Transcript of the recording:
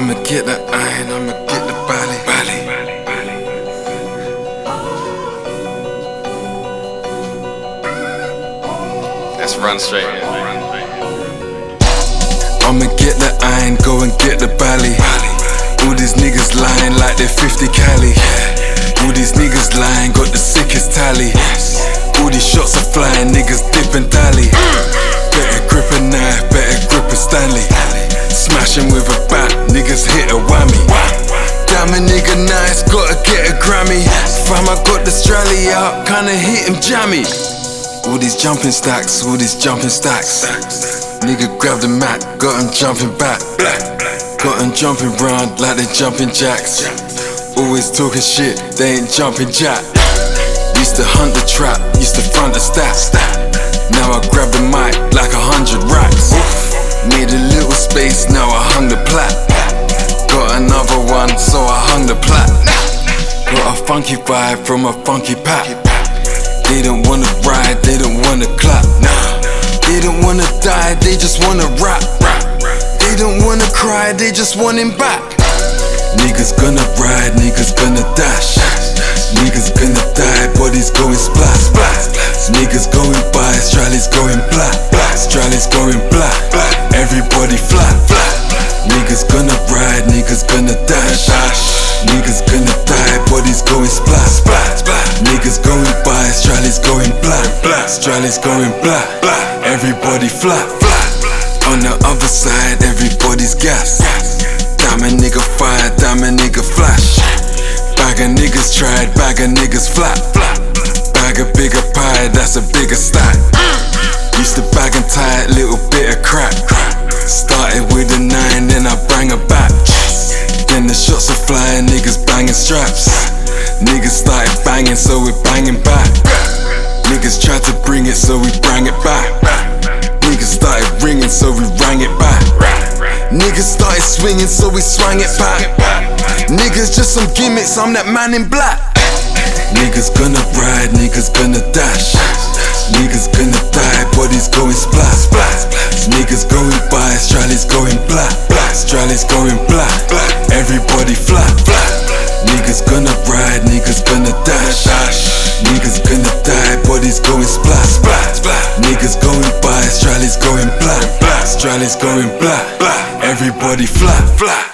I'ma get the iron, I'ma get the bally. Let's run straight in. I'ma get the iron, go and get the bally. All these niggas lying like they're 50 Cali. All these niggas lying, got the sickest tally. All these shots are flying, niggas dip and dally. Better grip a knife, better grip a Stanley. Smashing with a bat, niggas hit a whammy. Damn a nigga nice, gotta get a Grammy. Fam, I got the strally out, kinda hit him jammy. All these jumping stacks, all these jumping stacks. Nigga grab the mat, got him jumping back. Got him jumping round like they jumping jacks. Always talking shit, they ain't jumping jack. Used to hunt the trap, used to front the stats. Now I grab the mic like 100 racks. Made a little space, now I hung the plat. Got another one, so I hung the plat. Got a funky vibe from a funky pack. They don't wanna ride, they don't wanna clap. They don't wanna die, they just wanna rap. They don't wanna cry, they just want him back. Niggas gonna ride, niggas gonna dash. Niggas gonna die, bodies going splat. Niggas going by, Strally's going black. Strally's going black. Everybody flat. Niggas gonna ride, niggas gonna dash. Niggas gonna die, bodies going splat. Niggas going by, Strally's going black. Strally's going black. Everybody flat. On the other side, everybody's gas. Damn a nigga fire, damn a nigga flash. Bag of niggas tried, bag of niggas flat. Bag a bigger pie, that's a bigger stack. Used to bag and tie a little bit of crack. Started with a 9, then I bang her back. Then the shots are flying, niggas banging straps. Niggas started banging, so we're banging back. Niggas tried to bring it, so we bring it back. Niggas started ringing, so we rang it back. Niggas started swinging, so we swang it back. Niggas just some gimmicks, I'm that man in black. Niggas gonna ride, niggas gonna dash. Niggas gonna die, bodies going splat. Niggas going by, Strally's going black. Strally's going black. Everybody flat. Niggas gonna ride, niggas gonna dash. Niggas gonna die, bodies going splat. Niggas going by, Strally's going black. Strally's going black. Everybody flat.